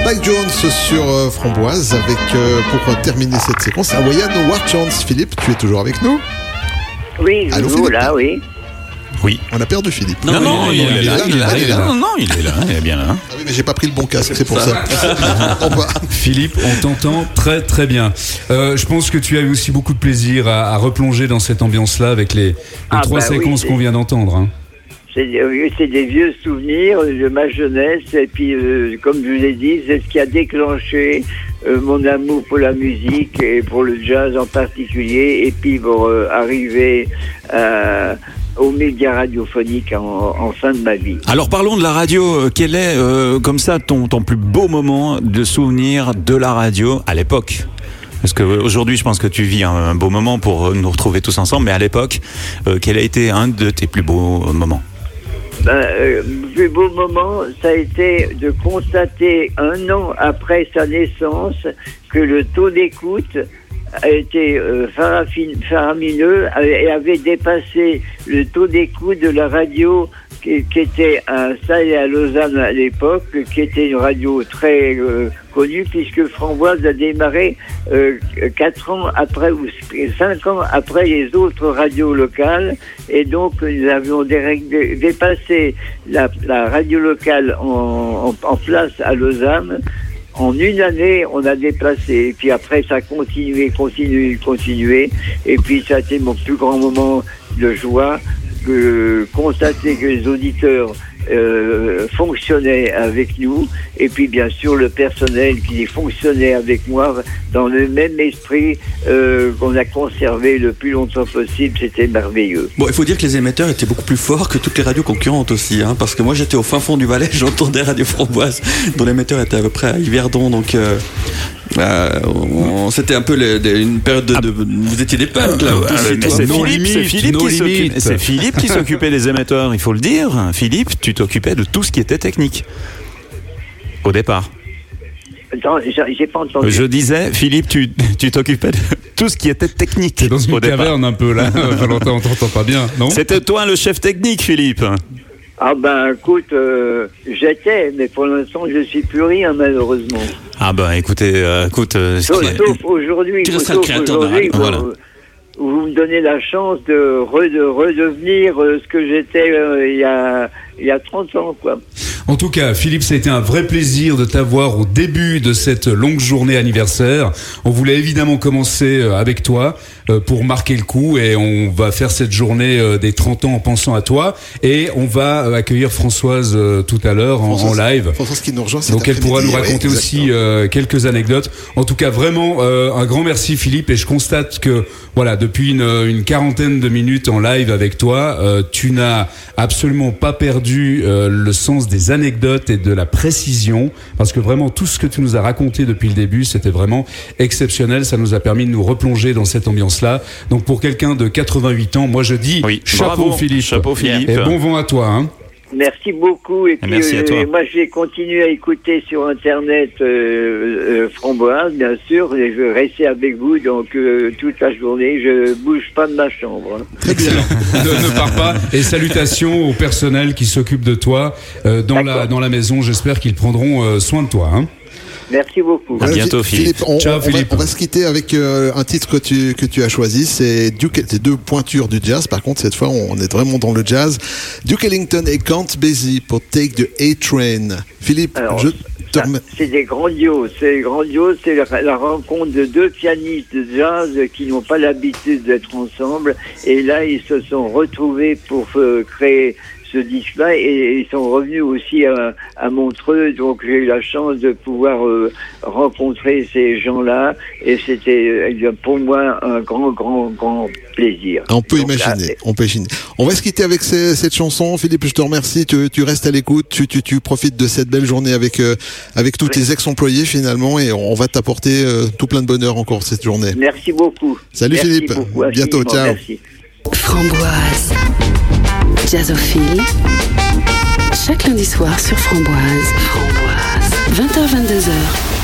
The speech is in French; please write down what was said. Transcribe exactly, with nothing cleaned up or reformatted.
Spike Jones sur euh, Framboise avec, euh, pour terminer cette séquence, Hawaiian War Chance. Philippe, tu es toujours avec nous? Oui, Allô, nous, Philippe. là, oui. Oui. On a perdu Philippe. Non, non, non, il, il est là, il est là, il est là. Non, non, il est là, il est bien là. Ah oui, mais j'ai pas pris le bon casque, c'est pour ça. Philippe, on t'entend très très bien. Euh, je pense que tu as eu aussi beaucoup de plaisir à, à replonger dans cette ambiance-là avec les, les Ah, trois bah séquences oui, qu'on vient d'entendre. Hein. C'est, oui, c'est des vieux souvenirs de ma jeunesse, et puis, euh, comme je vous l'ai dit, c'est ce qui a déclenché euh, mon amour pour la musique et pour le jazz en particulier, et puis pour euh, arriver euh, aux médias radiophoniques en, en fin de ma vie. Alors parlons de la radio. Quel est, euh, comme ça, ton, ton plus beau moment de souvenir de la radio à l'époque? Parce qu'aujourd'hui, je pense que tu vis un, un beau moment pour nous retrouver tous ensemble, mais à l'époque, euh, quel a été un de tes plus beaux moments? Ben, euh, le plus beau moment, ça a été de constater un an après sa naissance que le taux d'écoute a été euh, faramineux et avait dépassé le taux d'écoute de la radio qui, qui était installée à Lausanne à l'époque, qui était une radio très euh, connue, puisque Framboise a démarré euh, quatre ans après ou cinq ans après les autres radios locales, et donc nous avions dé- dépassé la, la radio locale en, en, en place à Lausanne. En une année, on a déplacé, et puis après ça a continué, continué, continué, et puis ça a été mon plus grand moment de joie, de constater que les auditeurs euh, fonctionnaient avec nous, et puis bien sûr le personnel qui fonctionnait avec moi dans le même esprit euh, qu'on a conservé le plus longtemps possible. C'était merveilleux. Bon, il faut dire que les émetteurs étaient beaucoup plus forts que toutes les radios concurrentes aussi, hein, parce que moi j'étais au fin fond du Valais, j'entendais Radio Framboise, dont l'émetteur était à peu près à Yverdon, donc euh, euh, on, c'était un peu les, les, une période de, de... Vous étiez des punks, là. Euh, tous, euh, toi. c'est No Philippe, limit, c'est Philippe no qui s'occupe- limit. c'est Philippe qui s'occupait des émetteurs, il faut le dire. Philippe, tu t'occupais de tout ce qui était technique. Au départ. Attends, j'ai, j'ai pas entendu. Je disais, Philippe, tu, tu t'occupais de tout ce qui était technique. T'es dans une au départ. caverne un peu là, Valentin, on t'entend pas bien, non? C'était toi le chef technique, Philippe. Ah ben écoute, euh, j'étais, mais pour l'instant je suis plus rien malheureusement. Ah ben écoutez, euh, écoute, euh, ce Sauf, qui est- sauf aujourd'hui, Tu restes un sauf créateur de aujourd'hui, radio. vous, Voilà. vous me donnez la chance de, re- de redevenir euh, ce que j'étais euh, il y a il y a trente ans, quoi. En tout cas, Philippe, ça a été un vrai plaisir de t'avoir au début de cette longue journée anniversaire. On voulait évidemment commencer avec toi euh, pour marquer le coup, et on va faire cette journée euh, des trente ans en pensant à toi, et on va euh, accueillir Françoise euh, tout à l'heure en, en live. Françoise qui nous rejoint cet Donc elle pourra nous après-midi, raconter ouais, aussi euh, quelques anecdotes. En tout cas, vraiment euh, un grand merci Philippe, et je constate que voilà, depuis une, une quarantaine de minutes en live avec toi, euh, tu n'as absolument pas perdu euh, le sens des anecdotes et de la précision, parce que vraiment tout ce que tu nous as raconté depuis le début, c'était vraiment exceptionnel. Ça nous a permis de nous replonger dans cette ambiance-là. Donc pour quelqu'un de quatre-vingt-huit ans, moi je dis Oui, chapeau bravo, Philippe. chapeau Philippe. Et bon vent à toi. Hein. Merci beaucoup, et puis Merci à euh, toi. moi je vais continuer à écouter sur internet euh, euh, Framboise, bien sûr, et je vais rester avec vous donc euh, toute la journée. Je bouge pas de ma chambre. Hein. Très bien. ne, ne pars pas, et salutations au personnel qui s'occupe de toi euh, dans la dans la maison. J'espère qu'ils prendront euh, soin de toi. Hein. Merci beaucoup. À bientôt, Philippe. on, Ciao, on va, Philippe. on va se quitter avec euh, un titre que tu, que tu as choisi. C'est Duke, c'est deux pointures du jazz. Par contre, cette fois, on est vraiment dans le jazz. Duke Ellington et Count Basie pour Take the A-Train. Philippe, Alors, je te ça, remercie. c'est des grandioses, c'est grandiose, c'est la, la rencontre de deux pianistes de jazz qui n'ont pas l'habitude d'être ensemble, et là ils se sont retrouvés pour euh, créer ce disque-là, et ils sont revenus aussi à, à Montreux, donc j'ai eu la chance de pouvoir euh, rencontrer ces gens-là, et c'était euh, pour moi un grand, grand, grand plaisir. On peut Donc, imaginer, là, on peut imaginer. On va se quitter avec ces- cette chanson. Philippe, je te remercie. Tu, tu restes à l'écoute. Tu, tu, tu profites de cette belle journée avec, euh, avec tous tes ex-employés finalement, et on va t'apporter euh, tout plein de bonheur encore cette journée. merci beaucoup. Salut Merci Philippe. beaucoup, Bientôt, infiniment, ciao. Merci. Framboise. Jazzophile. Chaque lundi soir sur Framboise. Framboise. vingt heures vingt-deux heures.